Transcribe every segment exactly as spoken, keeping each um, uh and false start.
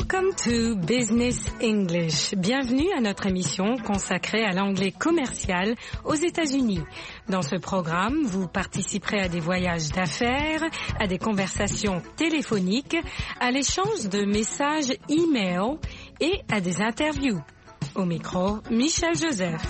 Welcome to Business English. Bienvenue à notre émission consacrée à l'anglais commercial aux États-Unis. Dans ce programme, vous participerez à des voyages d'affaires, à des conversations téléphoniques, à l'échange de messages e-mail et à des interviews. Au micro, Michel Joseph.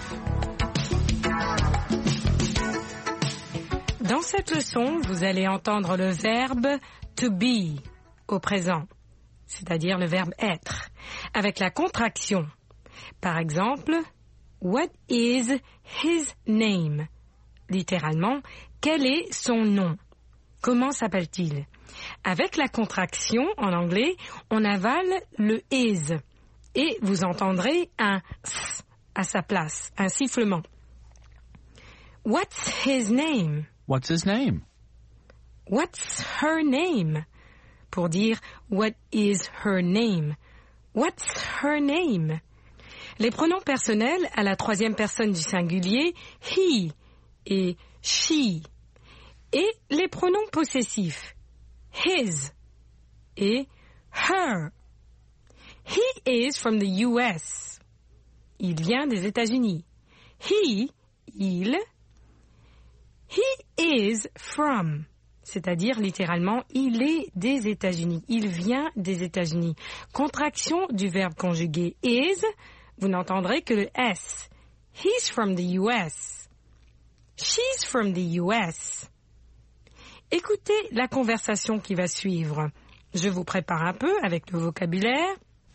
Dans cette leçon, vous allez entendre le verbe to be au présent, c'est-à-dire le verbe être, avec la contraction. Par exemple, what is his name? Littéralement, quel est son nom? Comment s'appelle-t-il? Avec la contraction, en anglais, on avale le is et vous entendrez un s à sa place, un sifflement. What's his name? What's his name? What's her name? Pour dire what is her name? What's her name? Les pronoms personnels à la troisième personne du singulier, he et she. Et les pronoms possessifs, his et her. He is from the U S. Il vient des États-Unis. He, il. He is from. C'est-à-dire, littéralement, il est des États-Unis. Il vient des États-Unis. Contraction du verbe conjugué is, vous n'entendrez que le S. He's from the U S. She's from the U S. Écoutez la conversation qui va suivre. Je vous prépare un peu avec le vocabulaire.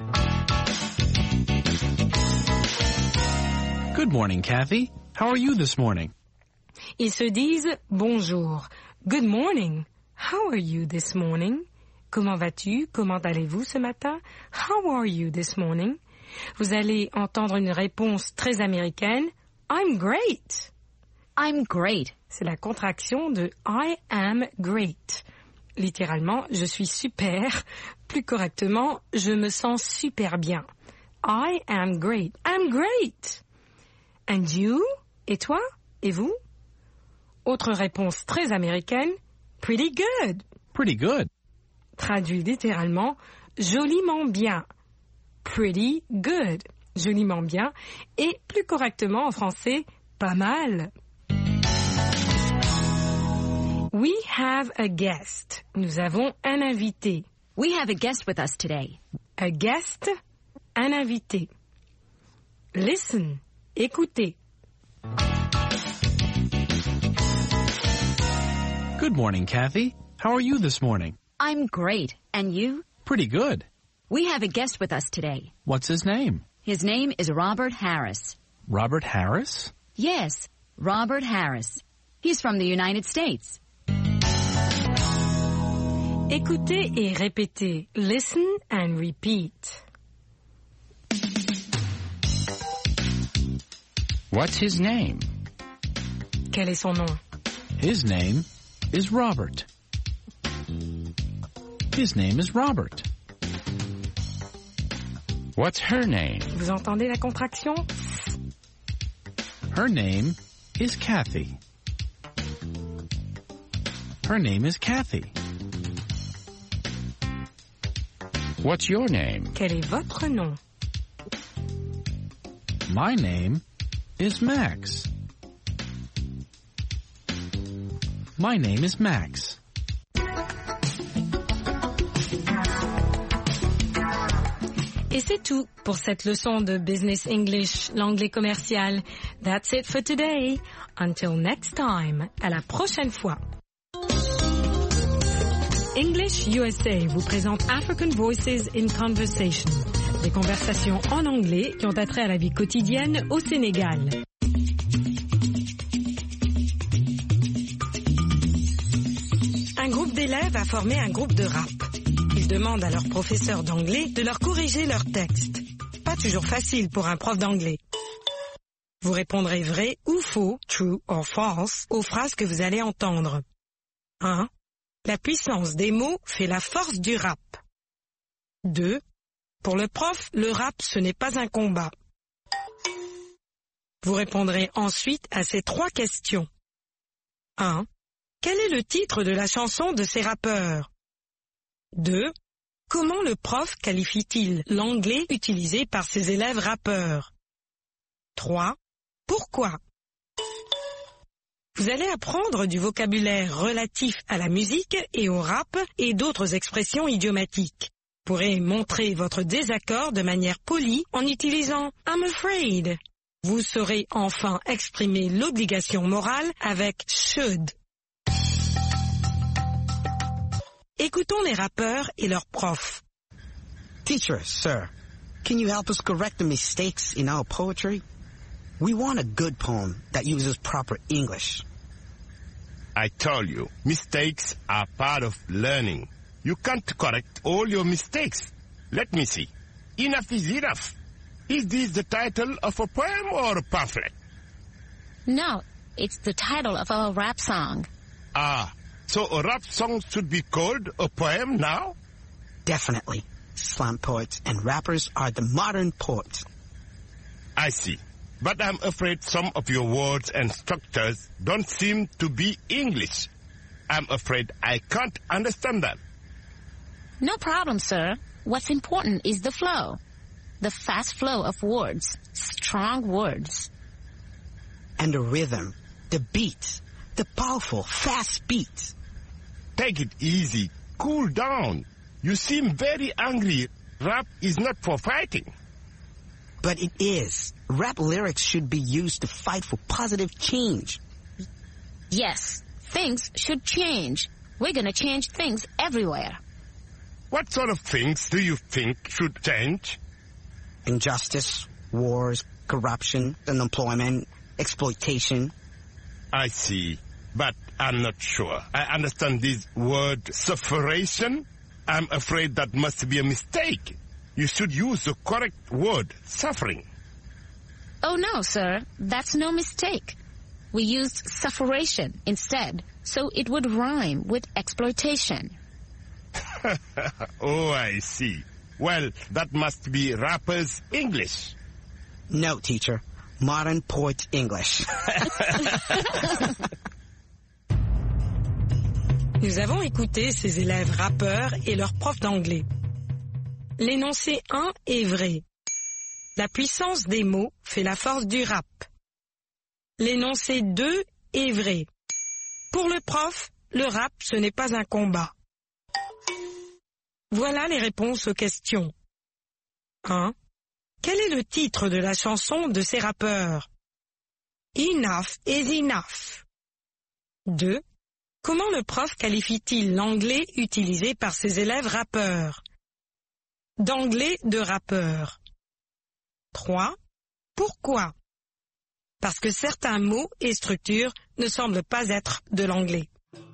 Good morning, Kathy. How are you this morning? Ils se disent bonjour. Good morning. How are you this morning? Comment vas-tu? Comment allez-vous ce matin? How are you this morning? Vous allez entendre une réponse très américaine. I'm great. I'm great. C'est la contraction de I am great. Littéralement, je suis super. Plus correctement, je me sens super bien. I am great. I'm great. And you? Et toi? Et vous? Autre réponse très américaine, pretty good. Pretty good. Traduit littéralement, joliment bien. Pretty good. Joliment bien. Et plus correctement en français, pas mal. We have a guest. Nous avons un invité. We have a guest with us today. A guest, un invité. Listen, écoutez. Good morning, Kathy. How are you this morning? I'm great. And you? Pretty good. We have a guest with us today. What's his name? His name is Robert Harris. Robert Harris? Yes, Robert Harris. He's from the United States. Écoutez et répétez. Listen and repeat. What's his name? Quel est son nom? His name is Robert. His name is Robert. What's her name? Vous entendez la contraction? Her name is Kathy. Her name is Kathy. What's your name? Quel est votre nom? My name is Max. My name is Max. Et c'est tout pour cette leçon de Business English, l'anglais commercial. That's it for today. Until next time. À la prochaine fois. English U S A vous présente African Voices in Conversation. Des conversations en anglais qui ont attrait à la vie quotidienne au Sénégal. Un groupe d'élèves a formé un groupe de rap. Ils demandent à leur professeur d'anglais de leur corriger leurs textes. Pas toujours facile pour un prof d'anglais. Vous répondrez vrai ou faux, true or false, aux phrases que vous allez entendre. un. La puissance des mots fait la force du rap. deux. Pour le prof, le rap, ce n'est pas un combat. Vous répondrez ensuite à ces trois questions. un. Quel est le titre de la chanson de ces rappeurs? deux. Comment le prof qualifie-t-il l'anglais utilisé par ses élèves rappeurs? trois. Pourquoi? Vous allez apprendre du vocabulaire relatif à la musique et au rap et d'autres expressions idiomatiques. Vous pourrez montrer votre désaccord de manière polie en utilisant « I'm afraid ». Vous saurez enfin exprimer l'obligation morale avec « should ». Écoutons les rappeurs et leurs profs. Teacher, sir, can you help us correct the mistakes in our poetry? We want a good poem that uses proper English. I told you, mistakes are part of learning. You can't correct all your mistakes. Let me see. Enough is enough. Is this the title of a poem or a pamphlet? No, it's the title of our rap song. Ah, so a rap song should be called a poem now? Definitely. Slam poets and rappers are the modern poets. I see. But I'm afraid some of your words and structures don't seem to be English. I'm afraid I can't understand that. No problem, sir. What's important is the flow. The fast flow of words. Strong words. And the rhythm, the beat, the powerful, fast beat. Take it easy. Cool down. You seem very angry. Rap is not for fighting. But it is. Rap lyrics should be used to fight for positive change. Yes, things should change. We're gonna change things everywhere. What sort of things do you think should change? Injustice, wars, corruption, unemployment, exploitation. I see, but I'm not sure. I understand this word sufferation. I'm afraid that must be a mistake. You should use the correct word, suffering. Oh no, sir, that's no mistake. We used sufferation instead, so it would rhyme with exploitation. Oh, I see. Well, that must be rappers' English. No, teacher. Modern poet English. Nous avons écouté ces élèves rappeurs et leurs profs d'anglais. L'énoncé un est vrai. La puissance des mots fait la force du rap. L'énoncé deux est vrai. Pour le prof, le rap, ce n'est pas un combat. Voilà les réponses aux questions. un. Quel est le titre de la chanson de ces rappeurs? Enough is enough. deux. Comment le prof qualifie-t-il l'anglais utilisé par ses élèves rappeurs? D'anglais de rappeur. trois. Pourquoi? Parce que certains mots et structures ne semblent pas être de l'anglais.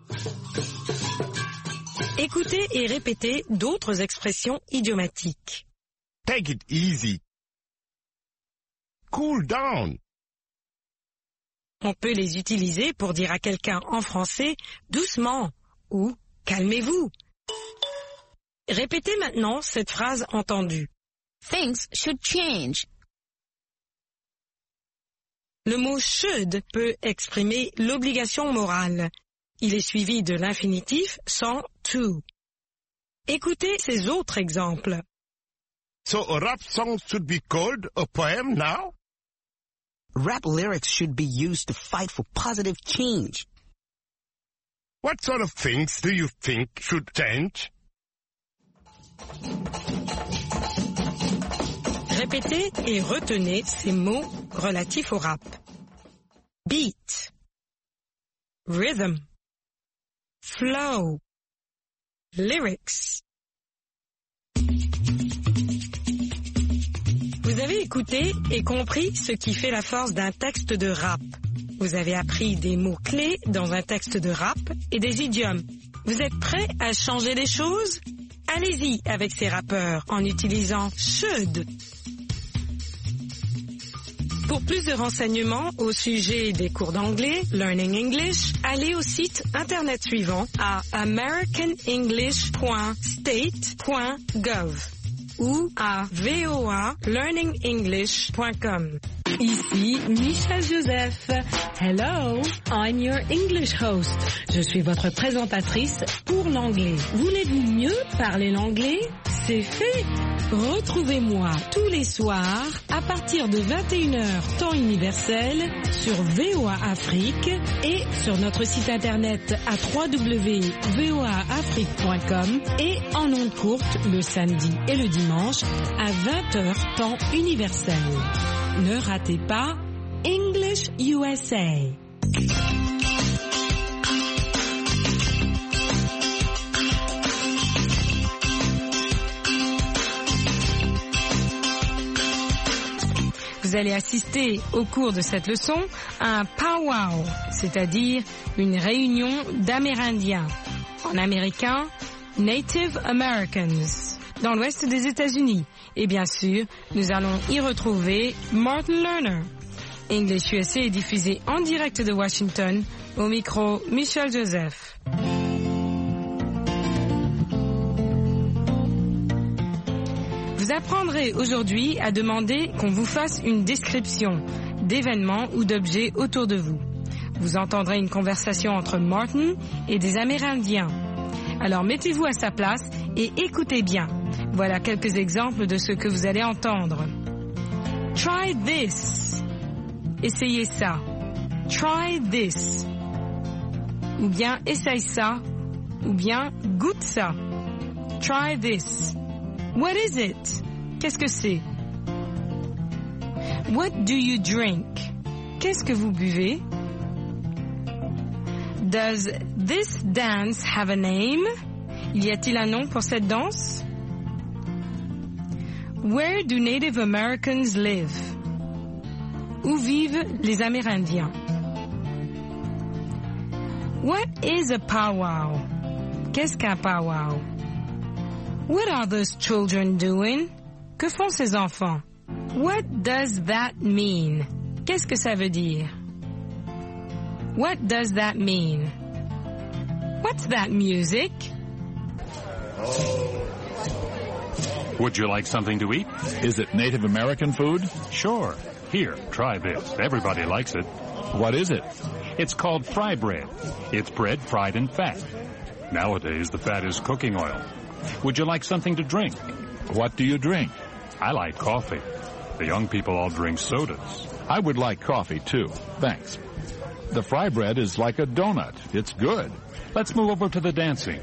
Écoutez et répétez d'autres expressions idiomatiques. Take it easy. Cool down. On peut les utiliser pour dire à quelqu'un en français « doucement » ou « calmez-vous ». Répétez maintenant cette phrase entendue. Things should change. Le mot should peut exprimer l'obligation morale. Il est suivi de l'infinitif sans to. Écoutez ces autres exemples. So a rap song should be called a poem now? Rap lyrics should be used to fight for positive change. What sort of things do you think should change? Répétez et retenez ces mots relatifs au rap. Beat, rhythm, flow, lyrics. Vous avez écouté et compris ce qui fait la force d'un texte de rap. Vous avez appris des mots-clés dans un texte de rap et des idiomes. Vous êtes prêts à changer les choses? Allez-y avec ces rappeurs en utilisant should. Pour plus de renseignements au sujet des cours d'anglais, Learning English, allez au site internet suivant à american english point state point gov ou à voa learning english point com. Ici Michel Joseph. Hello, I'm your English host. Je suis votre présentatrice pour l'anglais. Voulez-vous mieux parler l'anglais? C'est fait. Retrouvez-moi tous les soirs à partir de vingt et une heures temps universel sur V O A Afrique et sur notre site internet à w w w point v o a afrique point com et en ondes courtes le samedi et le dimanche à vingt heures temps universel. Ne ratez pas English U S A. Vous allez assister au cours de cette leçon à un powwow, c'est-à-dire une réunion d'Amérindiens. En américain, Native Americans, dans l'ouest des États-Unis. Et bien sûr, nous allons y retrouver Martin Lerner. English U S A est diffusé en direct de Washington, au micro Michel Joseph. Vous apprendrez aujourd'hui à demander qu'on vous fasse une description d'événements ou d'objets autour de vous. Vous entendrez une conversation entre Martin et des Amérindiens. Alors mettez-vous à sa place et écoutez bien. Voilà quelques exemples de ce que vous allez entendre. Try this. Essayez ça. Try this. Ou bien essaye ça. Ou bien goûte ça. Try this. What is it? Qu'est-ce que c'est? What do you drink? Qu'est-ce que vous buvez? Does this dance have a name? Y a-t-il un nom pour cette danse? Where do Native Americans live? Où vivent les Amérindiens? What is a powwow? Qu'est-ce qu'un powwow? What are those children doing? Que font ces enfants? What does that mean? Qu'est-ce que ça veut dire? What does that mean? What's that music? Would you like something to eat? Is it Native American food? Sure. Here, try this. Everybody likes it. What is it? It's called fry bread. It's bread fried in fat. Nowadays, the fat is cooking oil. Would you like something to drink? What do you drink? I like coffee. The young people all drink sodas. I would like coffee, too. Thanks. The fry bread is like a donut. It's good. Let's move over to the dancing.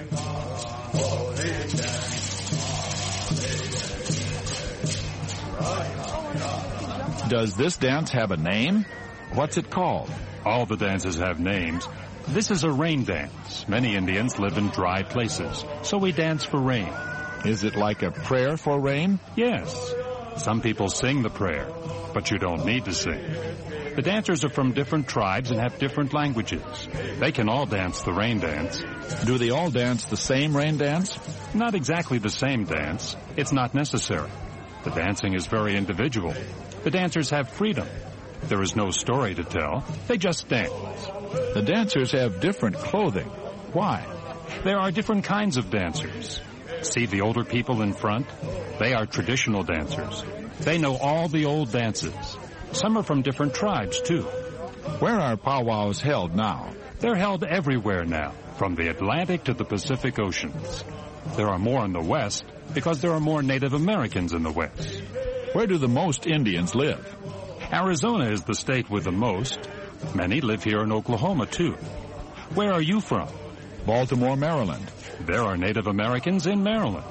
Does this dance have a name? What's it called? All the dances have names. This is a rain dance. Many Indians live in dry places, so we dance for rain. Is it like a prayer for rain? Yes. Some people sing the prayer, but you don't need to sing. The dancers are from different tribes and have different languages. They can all dance the rain dance. Do they all dance the same rain dance? Not exactly the same dance. It's not necessary. The dancing is very individual. The dancers have freedom. There is no story to tell. They just dance. The dancers have different clothing. Why? There are different kinds of dancers. See the older people in front? They are traditional dancers. They know all the old dances. Some are from different tribes, too. Where are powwows held now? They're held everywhere now, from the Atlantic to the Pacific Oceans. There are more in the West because there are more Native Americans in the West. Where do the most Indians live? Arizona is the state with the most. Many live here in Oklahoma, too. Where are you from? Baltimore, Maryland. There are Native Americans in Maryland.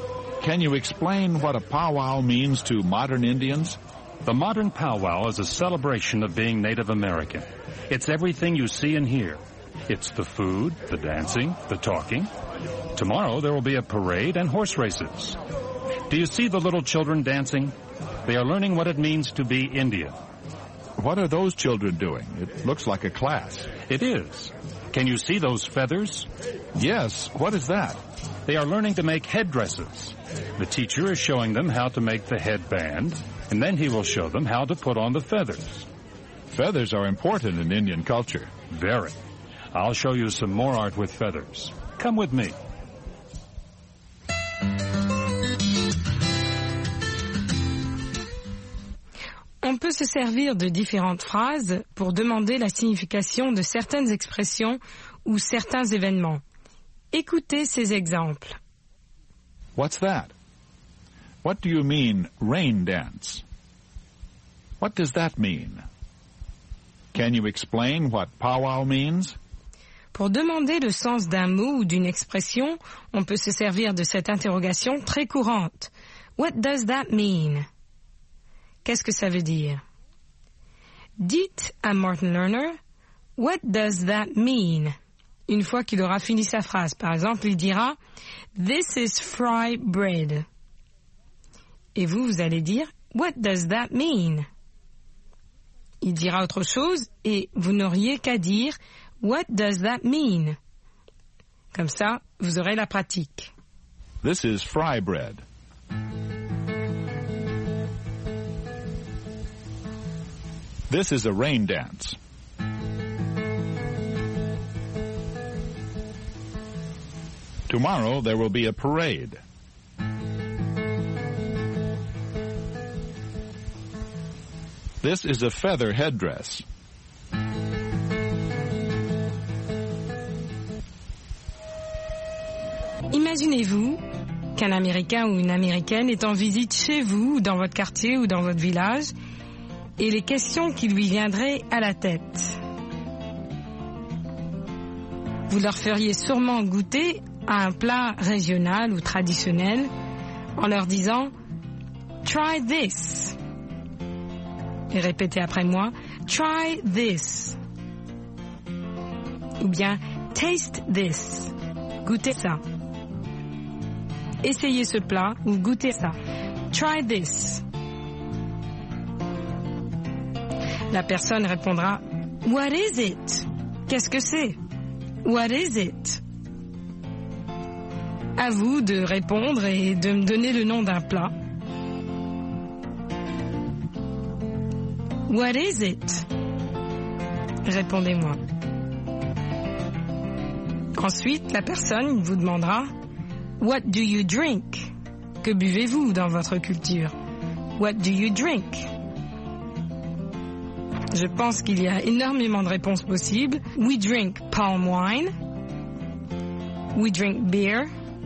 Can you explain what a powwow means to modern Indians? The modern powwow is a celebration of being Native American. It's everything you see and hear. It's the food, the dancing, the talking. Tomorrow there will be a parade and horse races. Do you see the little children dancing? They are learning what it means to be Indian. What are those children doing? It looks like a class. It is. Can you see those feathers? Yes. What is that? They are learning to make headdresses. The teacher is showing them how to make the headband, and then he will show them how to put on the feathers. Feathers are important in Indian culture. Very. I'll show you some more art with feathers. Come with me. On peut se servir de différentes phrases pour demander la signification de certaines expressions ou certains événements. Écoutez ces exemples. What's that? What do you mean, rain dance? What does that mean? Can you explain what powwow means? Pour demander le sens d'un mot ou d'une expression, on peut se servir de cette interrogation très courante. What does that mean? Qu'est-ce que ça veut dire? Dites à Martin Lerner, what does that mean? Une fois qu'il aura fini sa phrase. Par exemple, il dira, this is fry bread. Et vous, vous allez dire, what does that mean? Il dira autre chose et vous n'auriez qu'à dire, what does that mean? Comme ça, vous aurez la pratique. This is fry bread. This is a rain dance. Tomorrow there will be a parade. This is a feather headdress. Imaginez-vous qu'un Américain ou une Américaine est en visite chez vous, ou dans votre quartier ou dans votre village, et les questions qui lui viendraient à la tête. Vous leur feriez sûrement goûter à un plat régional ou traditionnel en leur disant « Try this ». Et répétez après moi « Try this ». Ou bien « Taste this ». Goûtez ça. Essayez ce plat ou goûtez ça. Try this. La personne répondra « What is it ?» Qu'est-ce que c'est? What is it? À vous de répondre et de me donner le nom d'un plat. What is it? Répondez-moi. Ensuite, la personne vous demandera What do you drink? Que buvez-vous dans votre culture? What do you drink? Je pense qu'il y a énormément de réponses possibles. We drink palm wine. We drink beer.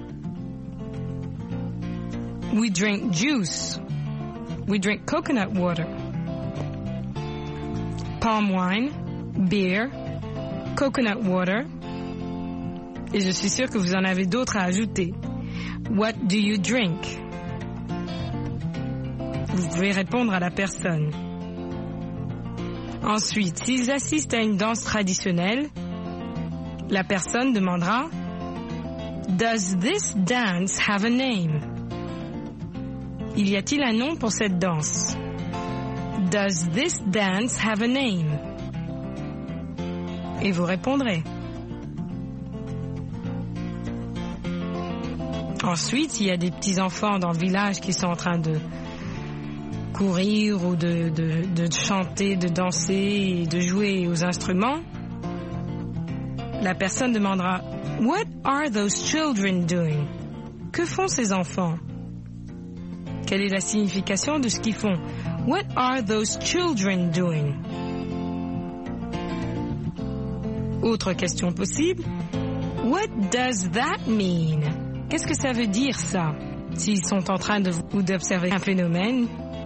We drink juice. We drink coconut water. Palm wine, beer, coconut water. Et je suis sûre que vous en avez d'autres à ajouter. What do you drink? Vous pouvez répondre à la personne. Ensuite, s'ils assistent à une danse traditionnelle, la personne demandera Does this dance have a name? Il y a-t-il un nom pour cette danse? Does this dance have a name? Et vous répondrez. Ensuite, il y a des petits-enfants dans le village qui sont en train de courir ou de, de, de chanter, de danser et de jouer aux instruments. La personne demandera « What are those children doing ?» Que font ces enfants? Quelle est la signification de ce qu'ils font? What are those children doing? Autre question possible. What does that mean? Qu'est-ce que ça veut dire ça? S'ils sont en train de ou d'observer un phénomène,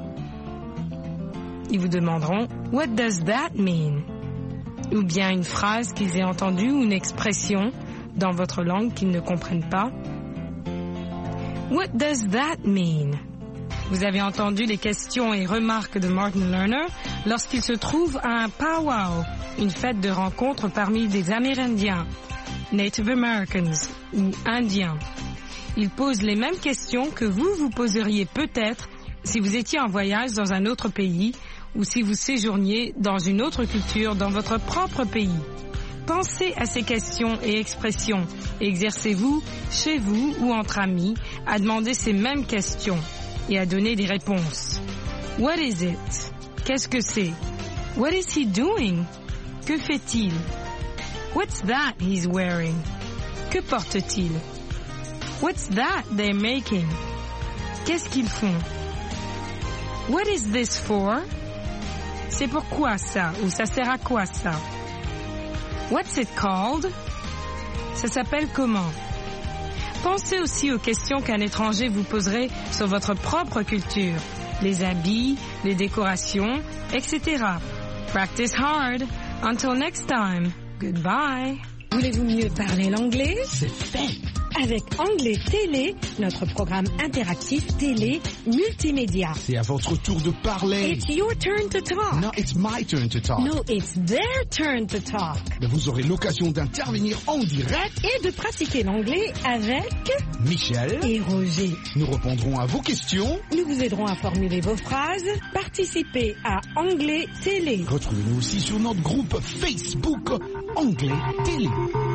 ils vous demanderont What does that mean? Ou bien une phrase qu'ils aient entendue ou une expression dans votre langue qu'ils ne comprennent pas. What does that mean? Vous avez entendu les questions et remarques de Martin Lerner lorsqu'il se trouve à un powwow, une fête de rencontre parmi des Amérindiens, Native Americans ou Indiens. Il pose les mêmes questions que vous vous poseriez peut-être si vous étiez en voyage dans un autre pays ou si vous séjourniez dans une autre culture dans votre propre pays. Pensez à ces questions et expressions et exercez-vous, chez vous ou entre amis, à demander ces mêmes questions et à donner des réponses. What is it? Qu'est-ce que c'est? What is he doing? Que fait-il? What's that he's wearing? Que porte-t-il? What's that they're making? Qu'est-ce qu'ils font? What is this for? C'est pourquoi ça? Ou ça sert à quoi ça? What's it called? Ça s'appelle comment? Pensez aussi aux questions qu'un étranger vous poserait sur votre propre culture, les habits, les décorations, et cetera. Practice hard. Until next time. Goodbye. Voulez-vous mieux parler l'anglais? C'est fait. Avec Anglais Télé, notre programme interactif télé multimédia. C'est à votre tour de parler. It's your turn to talk. No, it's my turn to talk. No, it's their turn to talk. Mais vous aurez l'occasion d'intervenir en direct et de pratiquer l'anglais avec Michel et Roger. Nous répondrons à vos questions. Nous vous aiderons à formuler vos phrases. Participez à Anglais Télé. Retrouvez-nous aussi sur notre groupe Facebook Anglais Télé.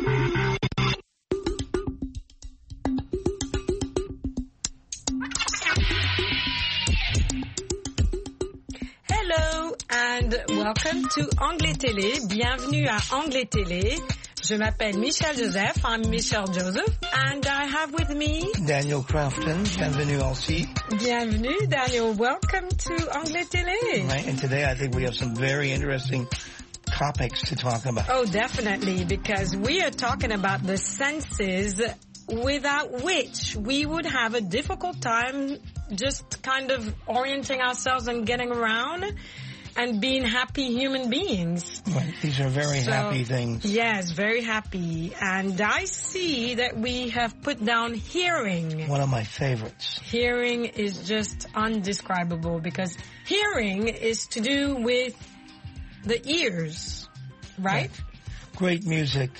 Hello and welcome to Anglais Télé. Bienvenue à Anglais Télé. Je m'appelle Michelle Joseph. I'm Michelle Joseph, and I have with me Daniel Crafton. Bienvenue aussi. Bienvenue, Daniel. Welcome to Anglais Télé. Right, and today I think we have some very interesting topics to talk about. Oh, definitely, because we are talking about the senses without which we would have a difficult time just kind of orienting ourselves and getting around and being happy human beings. Right. These are very so, happy things. Yes, very happy. And I see that we have put down hearing. One of my favorites. Hearing is just undescribable because hearing is to do with the ears, right? right. Great music.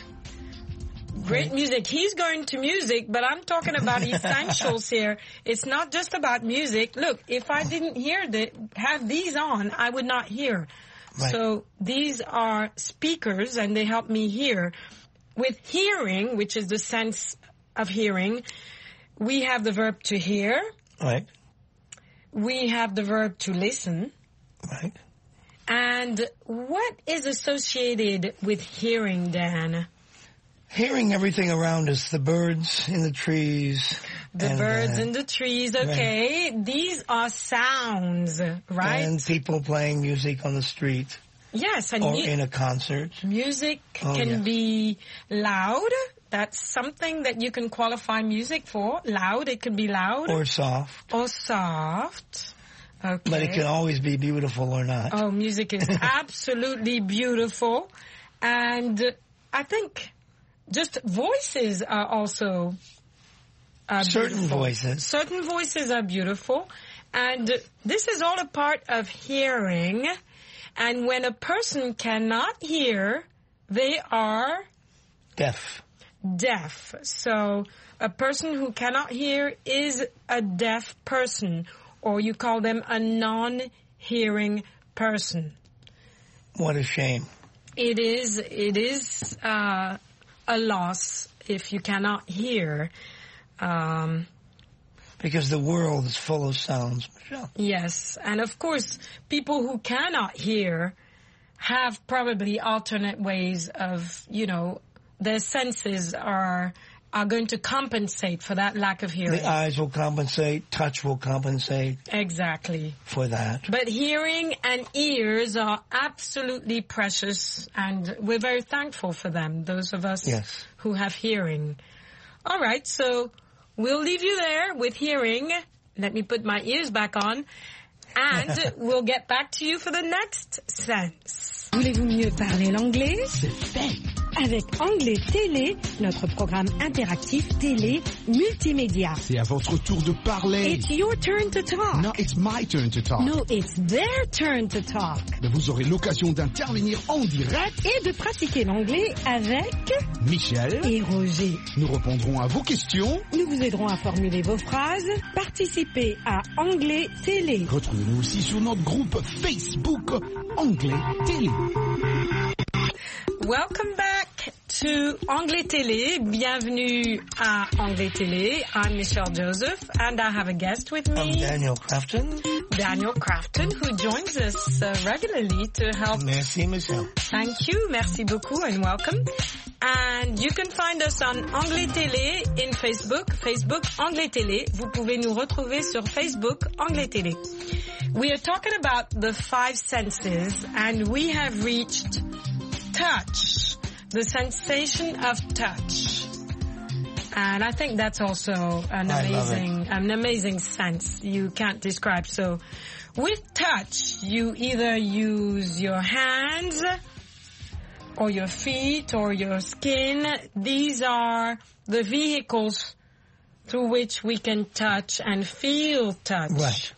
Great music. He's going to music, but I'm talking about essentials here. It's not just about music. Look, if I didn't hear the, have these on, I would not hear. Right. So these are speakers and they help me hear. With hearing, which is the sense of hearing, we have the verb to hear. Right. We have the verb to listen. Right. And what is associated with hearing, Dan? Hearing everything around us, the birds in the trees. The and, birds uh, in the trees, okay. Right. These are sounds, right? And people playing music on the street. Yes. And or mu- in a concert. Music oh, can yes. be loud. That's something that you can qualify music for. Loud, it can be loud. Or soft. Or soft. Okay. But it can always be beautiful or not. Oh, music is absolutely beautiful. And I think just voices are also uh, Certain beautiful. voices. Certain voices are beautiful. And this is all a part of hearing. And when a person cannot hear, they are deaf. Deaf. So a person who cannot hear is a deaf person, or you call them a non-hearing person. What a shame. It is, it is, uh, a loss if you cannot hear. Um, because the world is full of sounds, Michelle. Yes. And of course, people who cannot hear have probably alternate ways of, you know, their senses are are going to compensate for that lack of hearing. The eyes will compensate, touch will compensate. Exactly. For that. But hearing and ears are absolutely precious, and we're very thankful for them, those of us yes. who have hearing. All right, so we'll leave you there with hearing. Let me put my ears back on, and we'll get back to you for the next sense. Voulez-vous mieux parler l'anglais? C'est fait. Avec Anglais Télé, notre programme interactif télé multimédia. C'est à votre tour de parler. It's your turn to talk. No, it's my turn to talk. No, it's their turn to talk. Mais vous aurez l'occasion d'intervenir en direct et de pratiquer l'anglais avec Michel et Roger. Nous répondrons à vos questions. Nous vous aiderons à formuler vos phrases. Participez à Anglais Télé. Retrouvez-nous aussi sur notre groupe Facebook Anglais Télé. Welcome back to Anglais Télé. Bienvenue à Anglais Télé. I'm Michelle Joseph, and I have a guest with me. I'm Daniel Crafton. Daniel Crafton, who joins us uh, regularly to help. Merci, Michelle. Thank you. Merci beaucoup and welcome. And you can find us on Anglais Télé in Facebook. Facebook Anglais Télé. Vous pouvez nous retrouver sur Facebook Anglais Télé. We are talking about the five senses, and we have reached touch, the sensation of touch. And I think that's also an I love amazing, an amazing sense you can't describe. So with touch, you either use your hands or your feet or your skin. These are the vehicles through which we can touch and feel touch. Right.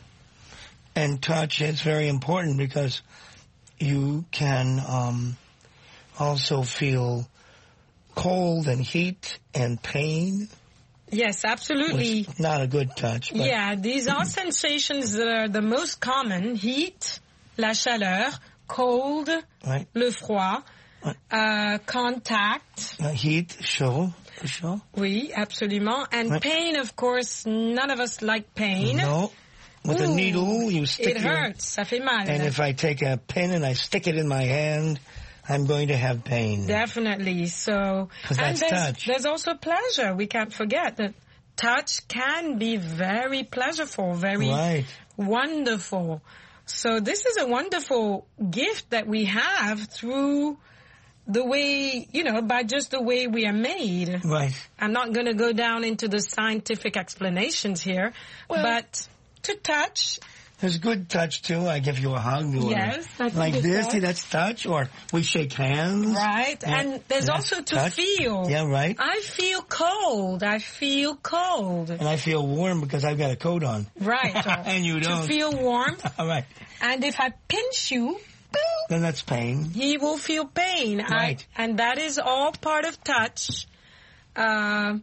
And touch is very important because you can um, also feel cold and heat and pain. Yes, absolutely. Which is not a good touch. But yeah, these are sensations that are the most common. Heat, la chaleur, cold, right. le froid, right. uh, contact. Uh, heat, chaud, chaud. Oui, absolument. And right. pain, of course, none of us like pain. No. With Ooh, a needle, you stick it your... hurts, ça fait mal. And if I take a pin and I stick it in my hand, I'm going to have pain. Definitely. So, because and that's there's, touch. There's also pleasure. We can't forget that touch can be very pleasureful, very right. wonderful. So this is a wonderful gift that we have through the way, you know, by just the way we are made. Right. I'm not going to go down into the scientific explanations here, well, but to touch... There's good touch, too. I give you a hug. Or yes. That's like this, touch. See, that's touch. Or we shake hands. Right. Yeah, and there's also to touch. feel. Yeah, right. I feel cold. I feel cold. And I feel warm because I've got a coat on. Right. And you don't. To feel warm. All right. And if I pinch you, then that's pain. He will feel pain. Right. I, and that is all part of touch. Uh,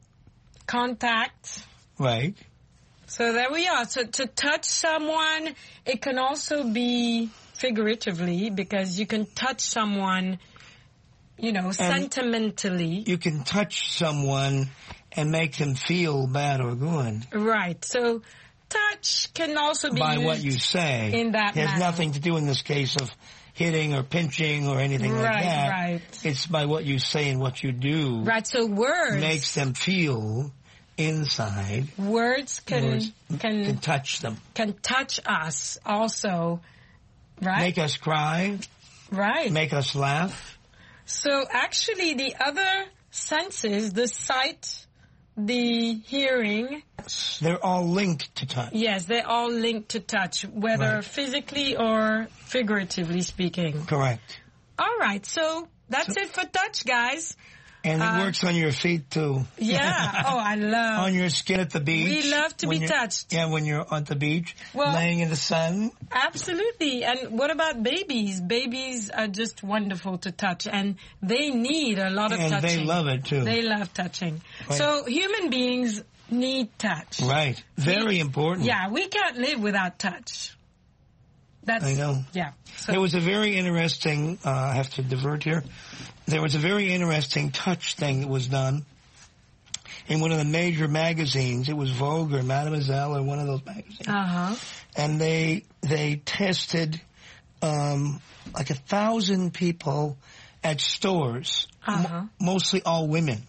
contact. Right. So there we are. So to touch someone, it can also be figuratively because you can touch someone, you know, and sentimentally. You can touch someone and make them feel bad or good. Right. So touch can also be by used what you say. In that It has manner. nothing to do in this case of hitting or pinching or anything right, like that. Right. It's by what you say and what you do. Right. So words makes them feel inside. Words can words can, can touch them. Can touch us also. Right. Make us cry. Right. Make us laugh. So actually the other senses, the sight, the hearing, they're all linked to touch. Yes, they're all linked to touch, whether right. physically or figuratively speaking. Correct. All right, so that's so, it for touch, guys. And it uh, works on your feet, too. Yeah. Oh, I love... on your skin at the beach. We love to be touched. Yeah, when you're on the beach, well, laying in the sun. Absolutely. And what about babies? Babies are just wonderful to touch, and they need a lot of and touching. And they love it, too. They love touching. Right. So human beings need touch. Right. Very we, important. Yeah, we can't live without touch. That's, I know. Yeah. So. There was a very interesting, uh, I have to divert here. There was a very interesting touch thing that was done in one of the major magazines. It was Vogue or Mademoiselle or one of those magazines. Uh-huh. And they, they tested, um, like a thousand people at stores, uh-huh. m- mostly all women,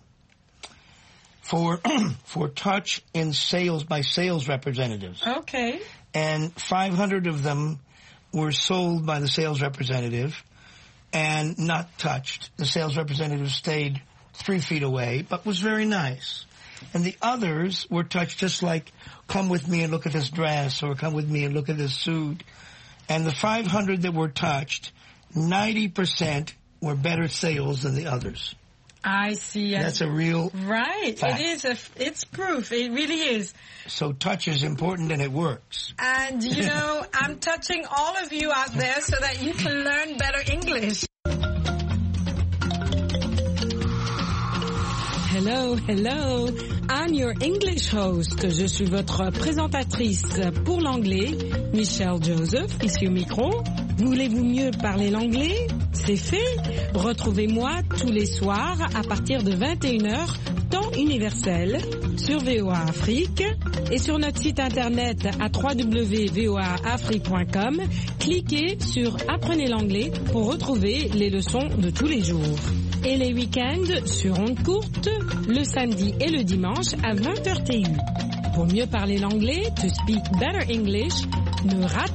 for, for touch in sales by sales representatives. Okay. And five hundred of them were sold by the sales representative and not touched. The sales representative stayed three feet away, but was very nice. And the others were touched just like, come with me and look at this dress, or come with me and look at this suit. And the five hundred that were touched, ninety percent were better sales than the others. I see. That's a real right. fact. It is. A, it's proof. It really is. So touch is important and it works. And you know, I'm touching all of you out there so that you can learn better English. Hello, hello. I'm your English host. Je suis votre présentatrice pour l'anglais, Michelle Joseph, ici au micro. Voulez-vous mieux parler l'anglais? C'est fait. Retrouvez-moi tous les soirs à partir de vingt et une heures, temps universel, sur V O A Afrique et sur notre site internet à w w w point v o a afrique point com. Cliquez sur Apprenez l'anglais pour retrouver les leçons de tous les jours. Et les week-ends sur ondes courtes, le samedi et le dimanche à vingt heures T U. Pour mieux parler l'anglais, to speak better English, ne ratez